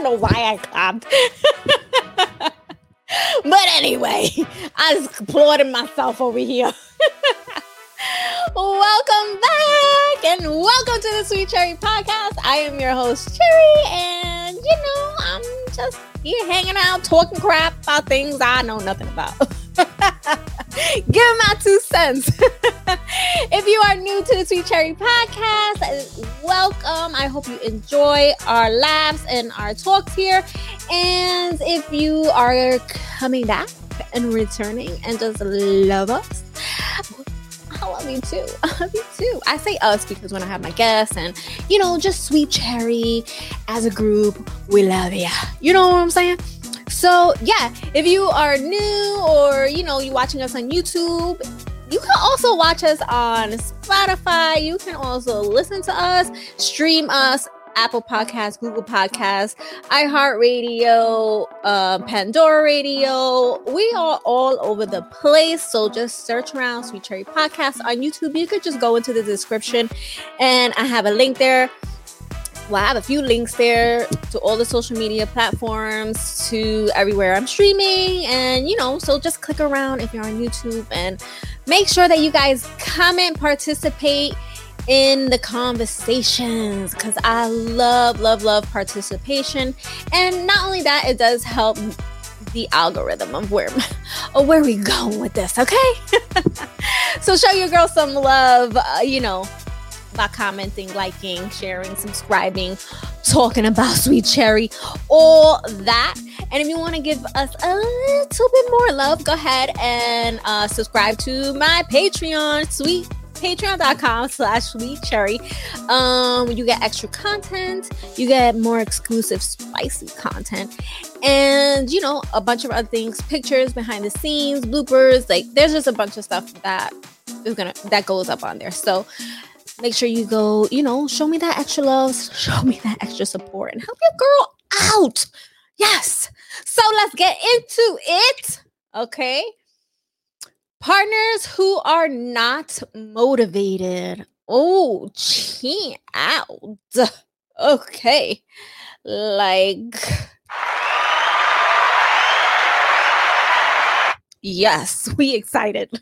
know why I clapped. But anyway, I was applauding myself over here. Welcome back and welcome to the Sweet Cherry Podcast. I am your host, Cherry, and I'm just here hanging out, talking crap about things I know nothing about. Give my 2 cents. If you are new to the Sweet Cherry Podcast, welcome. I hope you enjoy our laughs and our talks here. And if you are coming back and returning and just love us, I love you too. I love you too. I say us because when I have my guests and, just Sweet Cherry as a group, we love you. You know what I'm saying? So, yeah, if you are new or, you're watching us on YouTube, you can also watch us on Spotify. You can also listen to us, stream us, Apple Podcasts, Google Podcasts, iHeartRadio, Pandora Radio. We are all over the place. So just search around Sweet Cherry Podcast on YouTube. You could just go into the description and I have a link there. Well, I have a few links there to all the social media platforms, to everywhere I'm streaming. And, so just click around if you're on YouTube and make sure that you guys comment, participate in the conversations, because I love participation. And not only that, it does help the algorithm of where we going with this, okay? So show your girl some love, by commenting, liking, sharing, subscribing, talking about Sweet Cherry, all that. And if you want to give us a little bit more love, go ahead and subscribe to my Patreon, patreon.com/sweetcherry. You get extra content, you get more exclusive spicy content, and a bunch of other things, pictures, behind the scenes, bloopers. Like, there's just a bunch of stuff that goes up on there. So make sure you go, show me that extra love, show me that extra support, and help your girl out. Yes. So let's get into it. Okay. Partners who are not motivated. Oh, child. Okay. Yes, we excited.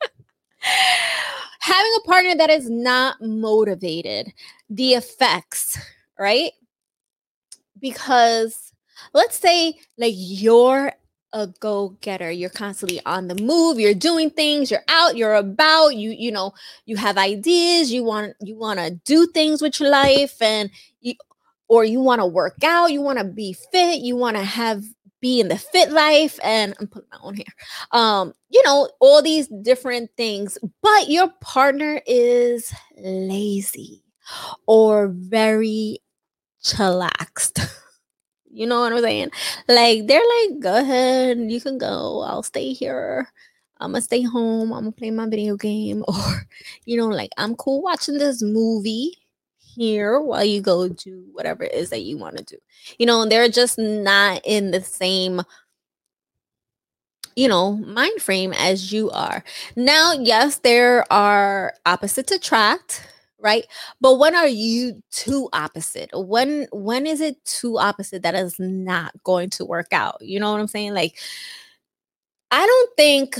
Having a partner that is not motivated, the effects, right? Because let's say you're a go-getter, you're constantly on the move, you're doing things, you're out, you're about, you have ideas, you want to do things with your life, and you want to work out, you want to be fit, you want to be in the fit life, and I'm putting my own hair, all these different things, but your partner is lazy or very chillaxed. You know what I'm saying? They're go ahead, you can go, I'll stay here, I'm gonna stay home, I'm gonna play my video game, or I'm cool watching this movie here while you go do whatever it is that you want to do. They're just not in the same mind frame as you are. Now, yes, there are opposites attract, right? But when are you too opposite? When is it too opposite that is not going to work out? You know what I'm saying? I don't think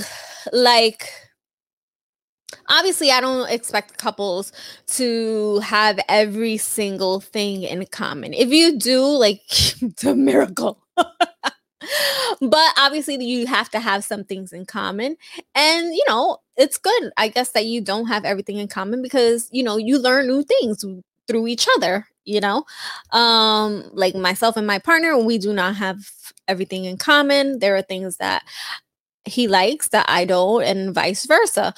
obviously, I don't expect couples to have every single thing in common. If you do, it's a miracle. But obviously, you have to have some things in common. And, it's good, I guess, that you don't have everything in common because, you learn new things through each other, myself and my partner, we do not have everything in common. There are things that he likes that I don't, and vice versa.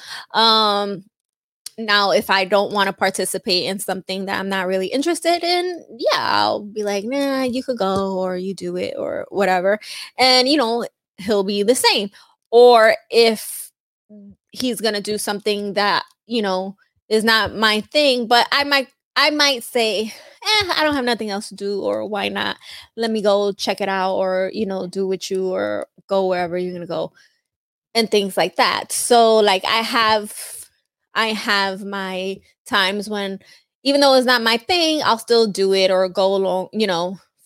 Now, if I don't want to participate in something that I'm not really interested in, yeah, I'll be like, nah, you could go, or you do it, or whatever. And, he'll be the same. Or if he's going to do something that, is not my thing, but I might say, I don't have nothing else to do, or why not? Let me go check it out, or, do with you, or go wherever you're going to go, and things like that. So I have my times when, even though it's not my thing, I'll still do it or go along,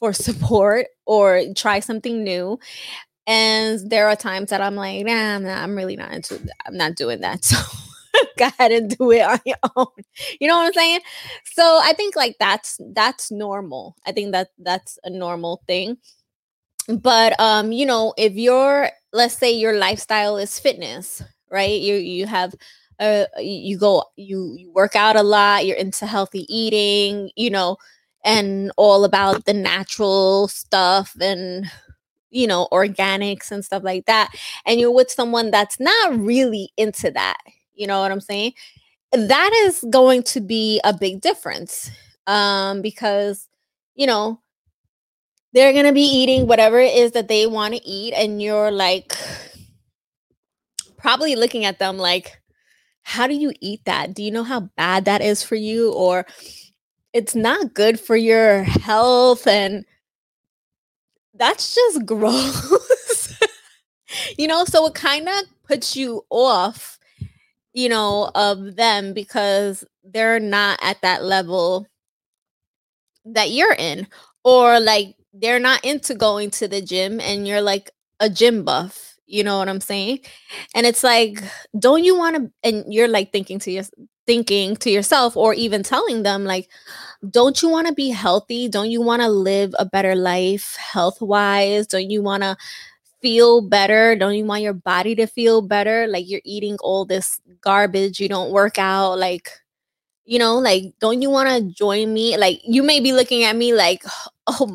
for support or try something new. And there are times that I'm like, nah, I'm really not into that. I'm not doing that. So go ahead and do it on your own. You know what I'm saying? So I think like that's normal. I think that that's a normal thing. But if your, let's say your lifestyle is fitness, right? You have you go, you work out a lot, you're into healthy eating, and all about the natural stuff and organics and stuff like that, and you're with someone that's not really into that, you know what I'm saying? That is going to be a big difference, because you know they're going to be eating whatever it is that they want to eat, and you're like probably looking at them like, how do you eat that? Do you know how bad that is for you? Or it's not good for your health, and that's just gross. So it kind of puts you off, of them, because they're not at that level that you're in, or like they're not into going to the gym and you're like a gym buff, you know what I'm saying? And it's like, don't you want to, and you're like thinking to yourself, or even telling them like, don't you want to be healthy? Don't you want to live a better life health wise? Don't you want to feel better? Don't you want your body to feel better? Like you're eating all this garbage, you don't work out, like, like, don't you want to join me? Like, you may be looking at me like, oh,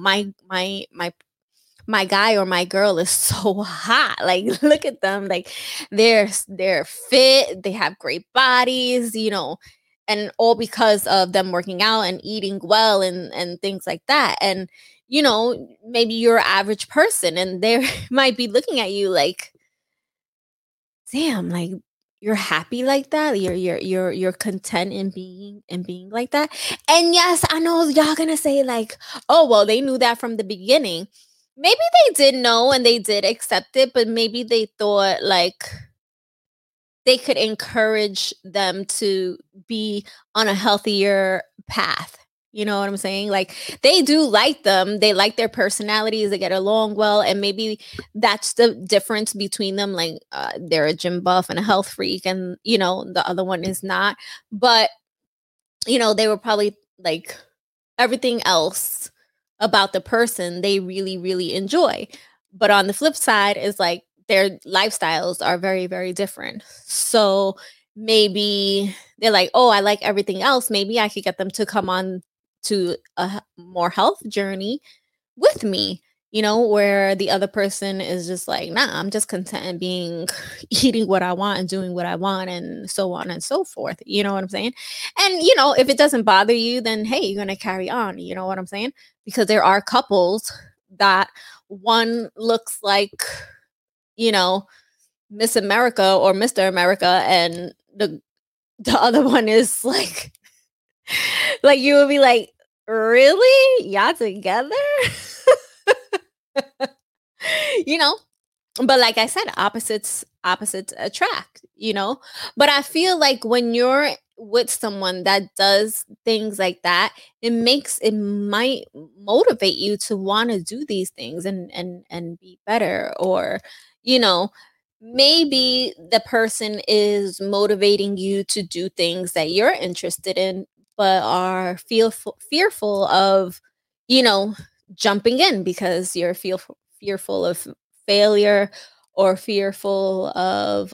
my guy or my girl is so hot. Like, look at them. Like, they're fit, they have great bodies, and all because of them working out and eating well and things like that. And maybe you're an average person, and they might be looking at you like, damn, like, you're happy like that, you're content in being like that. And yes, I know y'all gonna say like, oh well, they knew that from the beginning. Maybe they did know and they did accept it, but maybe they thought like they could encourage them to be on a healthier path. You know what I'm saying? Like, they do like them. They like their personalities. They get along well. And maybe that's the difference between them. Like, they're a gym buff and a health freak, and, the other one is not. But, they were probably like, everything else about the person they really, really enjoy. But on the flip side is like, their lifestyles are very, very different. So maybe they're like, oh, I like everything else. Maybe I could get them to come on to a more health journey with me, where the other person is just like, nah, I'm just content being eating what I want and doing what I want, and so on and so forth. You know what I'm saying? And, if it doesn't bother you, then hey, you're going to carry on. You know what I'm saying? Because there are couples that one looks like, Miss America or Mr. America, and the other one is like, like, you would be like, really? Y'all together? you know but like I said, opposites attract. But I feel like when you're with someone that does things like that, it might motivate you to want to do these things and be better. Or you know maybe the person is motivating you to do things that you're interested in, but are fearful of you know jumping in, because you're fearful of failure, or fearful of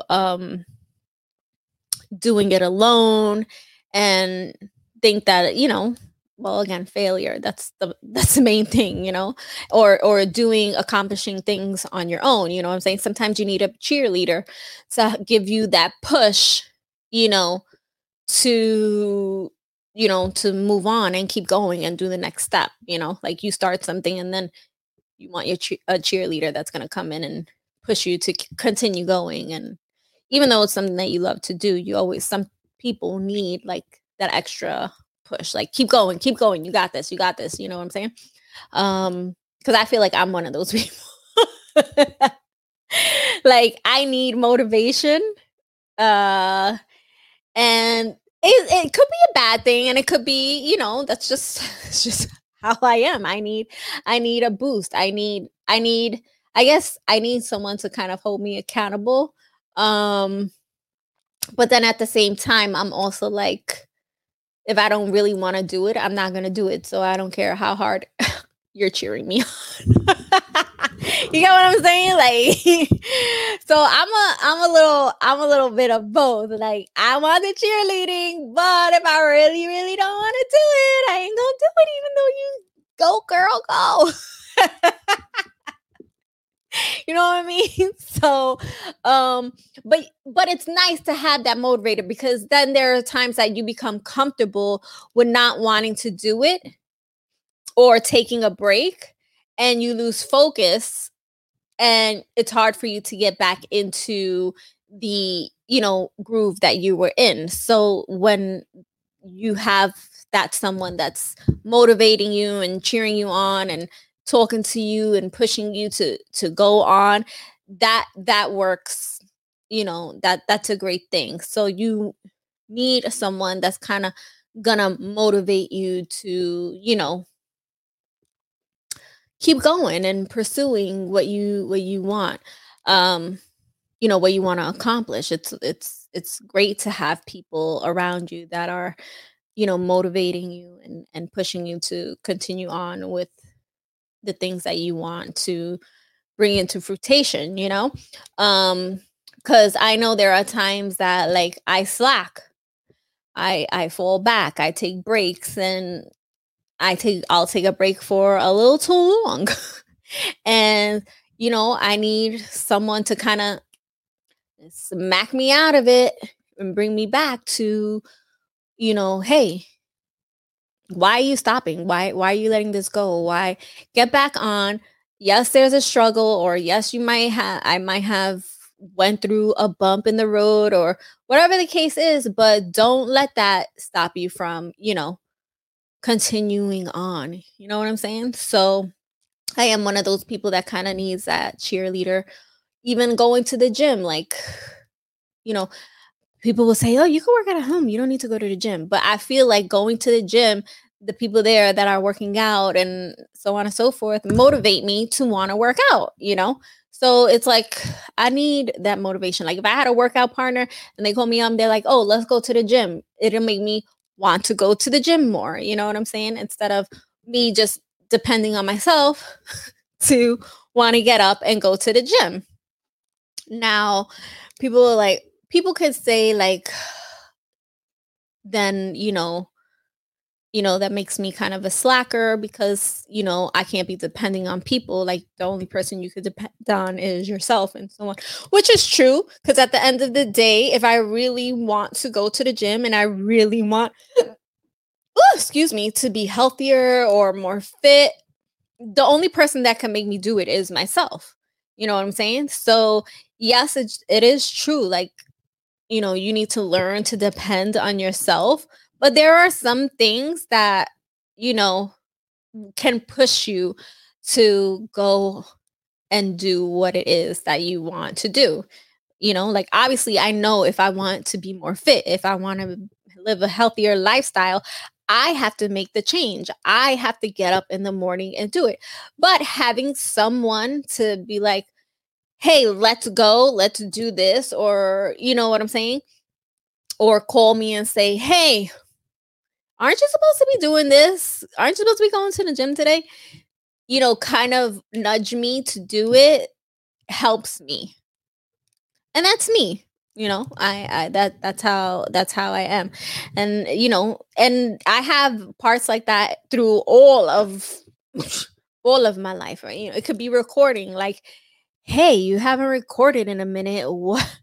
doing it alone, and think that well, again, failure, that's the main thing, or accomplishing things on your own. You know what I'm saying? Sometimes you need a cheerleader to give you that push, you know to to move on and keep going and do the next step. Like, you start something, and then you want a cheerleader that's going to come in and push you to continue going. And even though it's something that you love to do, some people need like that extra push, like, keep going, you got this, you know what I'm saying? Because I feel like I'm one of those people. Like, I need motivation, and it could be a bad thing, and it could be, that's just it's just how I am. I need a boost. I guess I need someone to kind of hold me accountable. Um but then at the same time, I'm also like, if I don't really want to do it, I'm not going to do it. So I don't care how hard you're cheering me on. You get what I'm saying? Like, so I'm a little bit of both. Like, I want the cheerleading, but if I really, really don't want to do it, I ain't gonna do it, even though you go, girl, go. You know what I mean? So, but it's nice to have that motivator, because then there are times that you become comfortable with not wanting to do it or taking a break, and you lose focus, and it's hard for you to get back into the, groove that you were in. So when you have that someone that's motivating you and cheering you on and talking to you and pushing you to go on, that works. That's a great thing. So you need someone that's kind of gonna motivate you to, keep going and pursuing what you want, um what you want to accomplish. It's great to have people around you that are, motivating you and pushing you to continue on with the things that you want to bring into fruition, because I know there are times that, like, I slack, I fall back, I take breaks, and I'll take a break for a little too long. And I need someone to kind of smack me out of it and bring me back to, hey, why are you stopping? Why are you letting this go? Why? Get back on. Yes, there's a struggle, or yes, I might have went through a bump in the road, or whatever the case is, but don't let that stop you from, continuing on. You know what I'm saying? So I am one of those people that kind of needs that cheerleader. Even going to the gym, like, you know, people will say, "Oh, you can work out at home. You don't need to go to the gym." But I feel like going to the gym, the people there that are working out and so on and so forth motivate me to want to work out. So it's like I need that motivation. Like, if I had a workout partner and they call me up, they're like, "Oh, let's go to the gym." It'll make me want to go to the gym more. You know what I'm saying? Instead of me just depending on myself to want to get up and go to the gym. Now, people could say, like, then, that makes me kind of a slacker, because, I can't be depending on people. Like, the only person you could depend on is yourself, and so on, which is true. Because at the end of the day, if I really want to go to the gym and I really want, excuse me, to be healthier or more fit, the only person that can make me do it is myself. You know what I'm saying? So yes, it is true. Like, you need to learn to depend on yourself. But there are some things that, you know, can push you to go and do what it is that you want to do. Like, obviously, I know if I want to be more fit, if I want to live a healthier lifestyle, I have to make the change. I have to get up in the morning and do it. But having someone to be like, hey, let's go, let's do this, or you know what I'm saying? Or call me and say, hey, aren't you supposed to be doing this? Aren't you supposed to be going to the gym today? Kind of nudge me to do it helps me. And that's me. That's how I am. And and I have parts like that through all of all of my life, right? It could be recording, like, hey, you haven't recorded in a minute. What?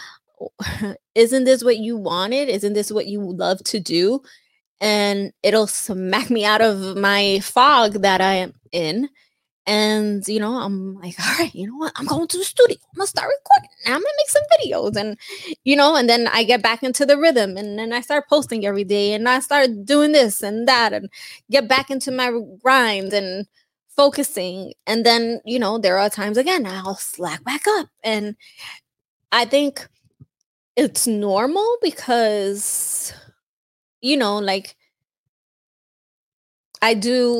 Isn't this what you wanted? Isn't this what you love to do? And it'll smack me out of my fog that I am in. And I'm like, all right, you know what? I'm going to the studio. I'm gonna start recording. I'm gonna make some videos, and then I get back into the rhythm, and then I start posting every day, and I start doing this and that, and get back into my grind and focusing. And then there are times again I'll slack back up, and I think it's normal because like I do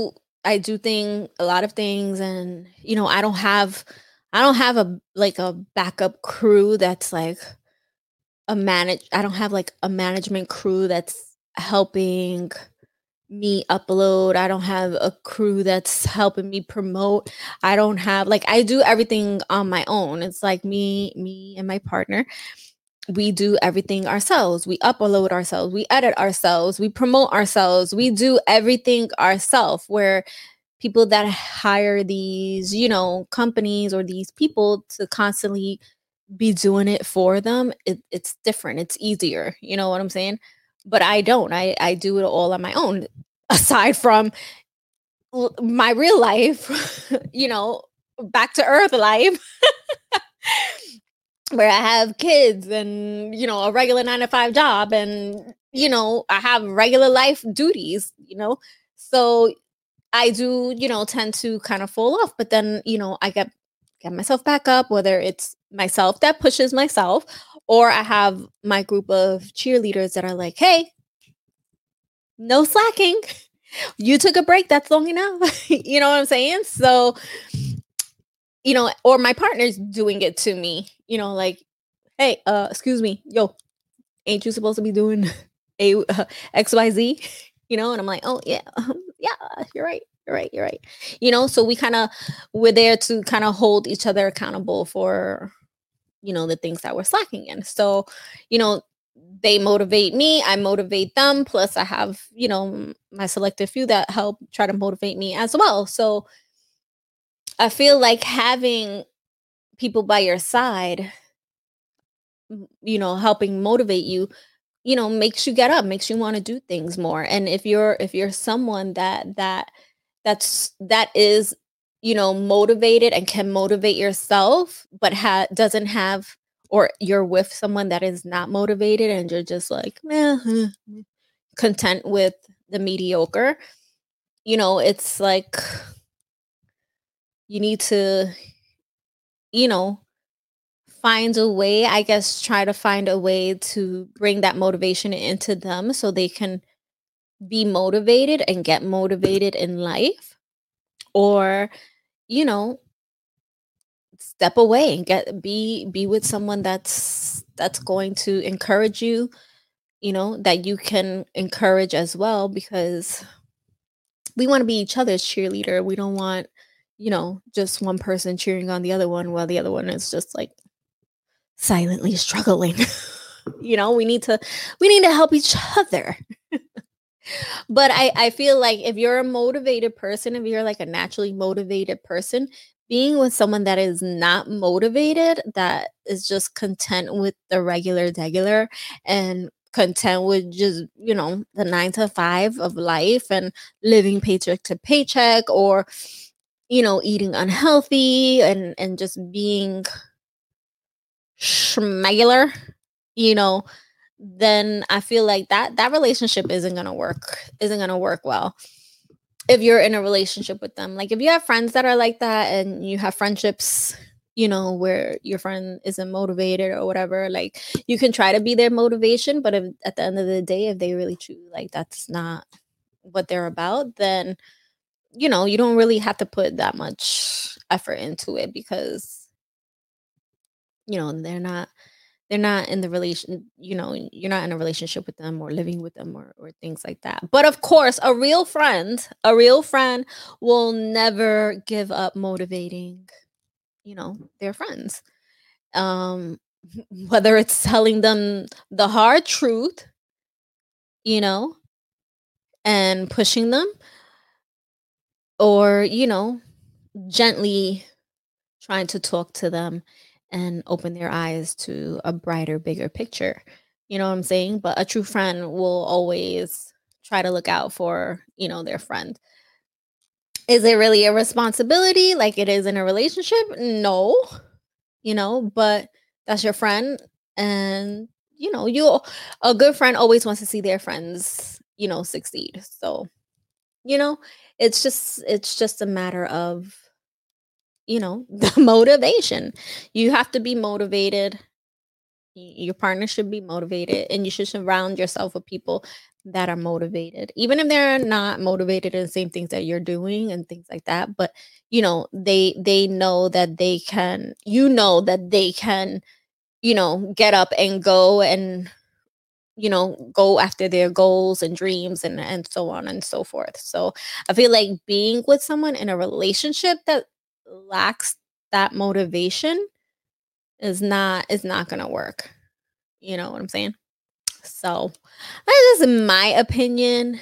I do a lot of things, and I don't have a backup crew that's like I don't have like a management crew that's helping me upload. I don't have a crew that's helping me promote. I don't have like I do everything on my own. It's like me and my partner. We do everything ourselves. We upload ourselves. We edit ourselves. We promote ourselves. We do everything ourselves. Where people that hire these, companies or these people to constantly be doing it for them, it's different. It's easier. You know what I'm saying? But I don't. I do it all on my own. Aside from my real life, back to earth life, where I have kids and, a regular 9 to 5 job and, I have regular life duties, So I do, tend to kind of fall off, but then, I get myself back up, whether it's myself that pushes myself, or I have my group of cheerleaders that are like, hey, no slacking. You took a break. That's long enough. You know what I'm saying? So, or my partner's doing it to me, like, hey, excuse me, yo, ain't you supposed to be doing XYZ? And I'm like, oh yeah, yeah, you're right. You're right. You're right. So we're there to kind of hold each other accountable for, the things that we're slacking in. So, they motivate me, I motivate them. Plus I have, my selective few that help try to motivate me as well. So I feel like having people by your side, helping motivate you, makes you get up, makes you want to do things more. And if you're someone that is, motivated and can motivate yourself, but doesn't have, or you're with someone that is not motivated and you're just like, content with the mediocre, it's like you need to, you know, find a way, I guess, try to find a way to bring that motivation into them so they can be motivated and get motivated in life. Or, you know, step away and be with someone that's going to encourage you, that you can encourage as well, because we want to be each other's cheerleader. We don't want, just one person cheering on the other one while the other one is just like silently struggling. We need to help each other. But I feel like if you're a motivated person, if you're like a naturally motivated person, being with someone that is not motivated, that is just content with the regular and content with just, the 9 to 5 of life and living paycheck to paycheck, or, eating unhealthy and just being schmegular, you know, then I feel like that relationship isn't gonna work well if you're in a relationship with them. Like if you have friends that are like that and you have friendships, where your friend isn't motivated or whatever, like you can try to be their motivation, but if at the end of the day, if they really truly like that's not what they're about, then you don't really have to put that much effort into it, because they're not in the relation, you're not in a relationship with them or living with them, or things like that. But of course, a real friend will never give up motivating, their friends. Um, whether it's telling them the hard truth, you know, and pushing them, or, gently trying to talk to them and open their eyes to a brighter, bigger picture. You know what I'm saying? But a true friend will always try to look out for, their friend. Is it really a responsibility like it is in a relationship? No, but that's your friend. And, a good friend always wants to see their friends, succeed. So, you know, it's just a matter of, the motivation. You have to be motivated. Your partner should be motivated, and you should surround yourself with people that are motivated, even if they're not motivated in the same things that you're doing and things like that. But they know that they can, that they can, get up and go and go after their goals and dreams and so on and so forth. So I feel like being with someone in a relationship that lacks that motivation is not gonna work. You know what I'm saying? So that is my opinion.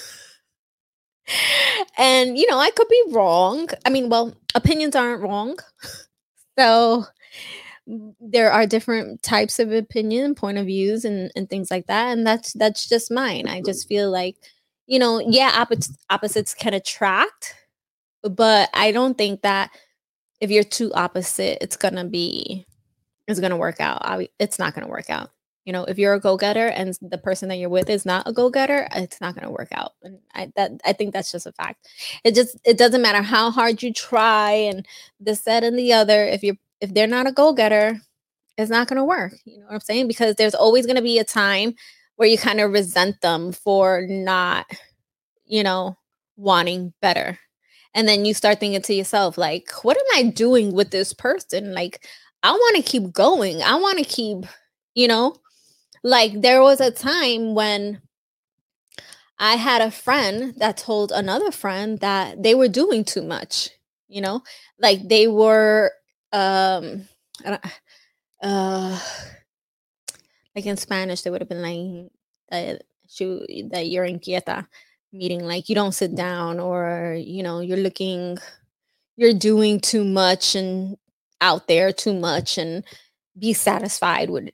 And I could be wrong. I mean, well, opinions aren't wrong. So there are different types of opinion, point of views, and things like that. And that's just mine. I just feel like, yeah, opposites can attract, but I don't think that if you're too opposite, it's gonna work out. It's not gonna work out. If you're a go getter and the person that you're with is not a go getter, it's not gonna work out. And I think that's just a fact. It doesn't matter how hard you try and this, that, and the other. If they're not a go getter, it's not gonna work. You know what I'm saying? Because there's always gonna be a time where you kind of resent them for not, you know, wanting better. And then you start thinking to yourself, like, what am I doing with this person? Like, I want to keep going. I want to keep, you know, like there was a time when I had a friend that told another friend that they were doing too much, you know, like they were, I don't- uh, like in Spanish, they would have been like, that you're inquieta, meaning like you don't sit down, or, you're doing too much and out there too much, and be satisfied with,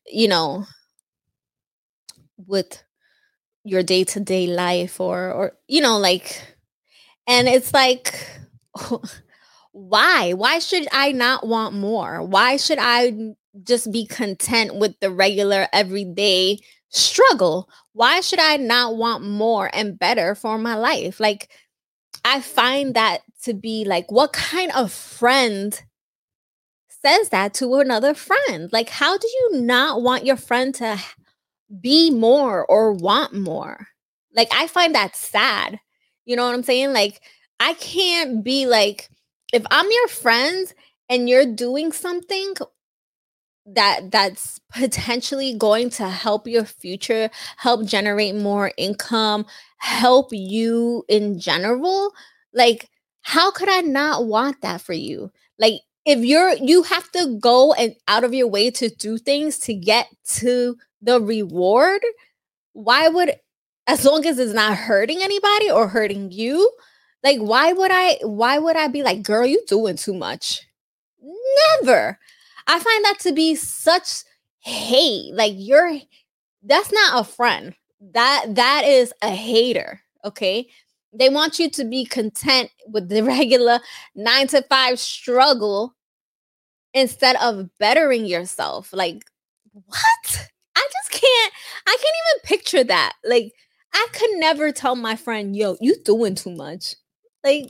with your day-to-day life, or like, and it's like, why should I not want more? Why should I just be content with the regular everyday struggle? Why should I not want more and better for my life? Like, I find that to be like, what kind of friend says that to another friend? Like, how do you not want your friend to be more or want more? Like, I find that sad. You know what I'm saying? Like, I can't be like, if I'm your friend and you're doing something that's potentially going to help your future, help generate more income, help you in general, like, how could I not want that for you? Like, if you have to go and out of your way to do things to get to the reward, why would, as long as it's not hurting anybody or hurting you, like, why would I be like, girl, you doing too much? Never. I find that to be such hate. Like, that's not a friend. That is a hater. Okay. They want you to be content with the regular 9 to 5 struggle instead of bettering yourself. Like, what? I can't even picture that. Like, I could never tell my friend, yo, you doing too much. Like,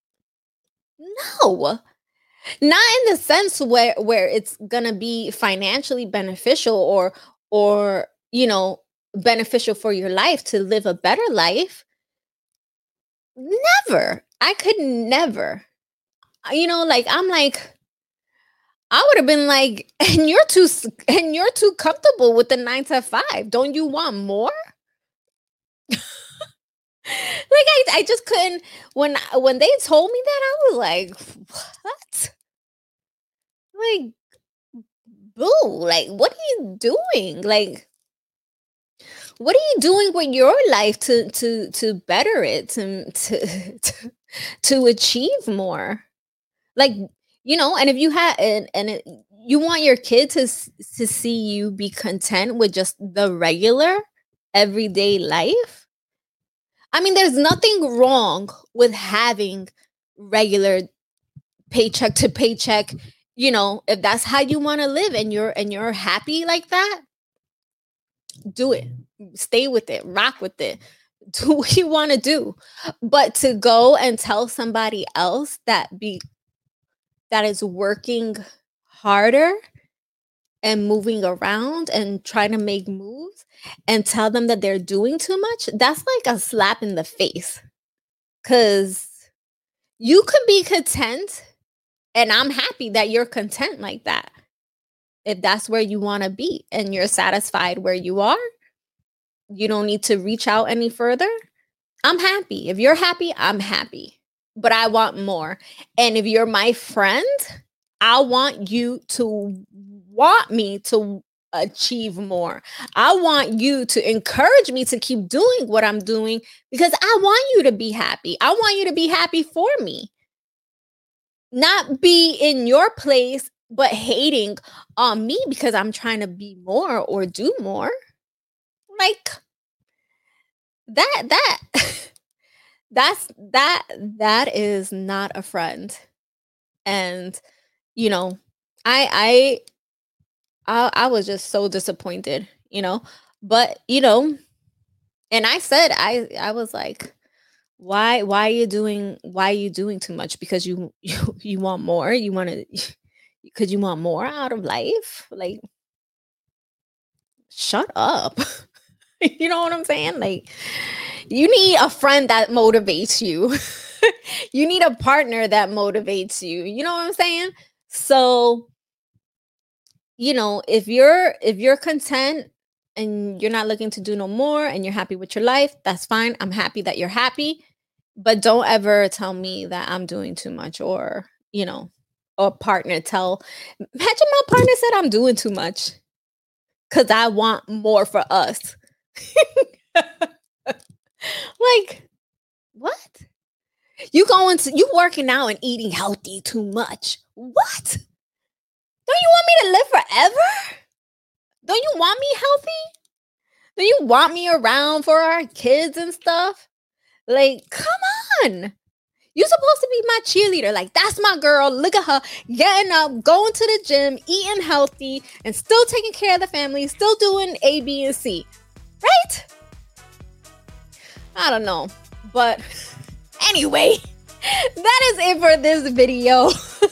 no. Not in the sense where it's gonna be financially beneficial, or beneficial for your life to live a better life. Never. I could never. Like, I'm like, I would have been like, and you're too comfortable with the 9 to 5. Don't you want more? Like, I just couldn't. When they told me that, I was like, what? Like, boo, like, what are you doing? Like, what are you doing with your life to better it, to achieve more? Like, and if you had, you want your kid to see you be content with just the regular everyday life. I mean, there's nothing wrong with having regular paycheck to paycheck. If that's how you want to live, and you're happy like that, do it. Stay with it, rock with it, do what you want to do. But to go and tell somebody else that is working harder and moving around and trying to make moves and tell them that they're doing too much, that's like a slap in the face. Because you could be content, and I'm happy that you're content like that. If that's where you want to be and you're satisfied where you are, you don't need to reach out any further. I'm happy. If you're happy, I'm happy. But I want more. And if you're my friend, I want you to want me to achieve more. I want you to encourage me to keep doing what I'm doing because I want you to be happy. I want you to be happy for me. Not be in your place, but hating on me because I'm trying to be more or do more. Like that is not a friend. And you know, I was just so disappointed, but and I said, I was like, why are you doing too much? Because you want more, because you want more out of life. Like, shut up. You know what I'm saying? Like, you need a friend that motivates you. You need a partner that motivates you. You know what I'm saying? So, if you're content and you're not looking to do no more and you're happy with your life, that's fine. I'm happy that you're happy. But don't ever tell me that I'm doing too much, or, or partner imagine my partner said I'm doing too much because I want more for us. Like, what? You working out and eating healthy too much. What? Don't you want me to live forever? Don't you want me healthy? Do you want me around for our kids and stuff? Like, come on. You're supposed to be my cheerleader. Like, that's my girl. Look at her getting up, going to the gym, eating healthy, and still taking care of the family, still doing A, B, and C. Right? I don't know. But anyway, that is it for this video.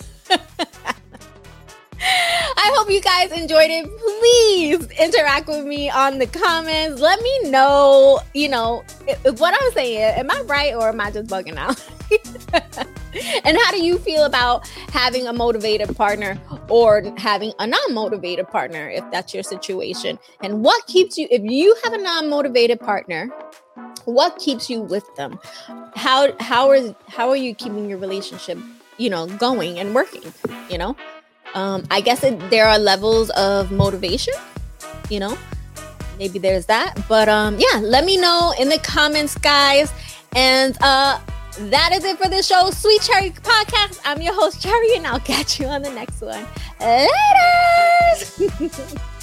I hope you guys enjoyed it. Please interact with me on the comments. Let me know, what I'm saying. Am I right or am I just bugging out? And how do you feel about having a motivated partner or having a non-motivated partner, if that's your situation? And what keeps you, if you have a non-motivated partner, what keeps you with them? How are you keeping your relationship, going and working, I guess there are levels of motivation, maybe there's that. But yeah, let me know in the comments, guys. And that is it for the show, Sweet Cherry Podcast. I'm your host, Cherry, and I'll catch you on the next one. Later.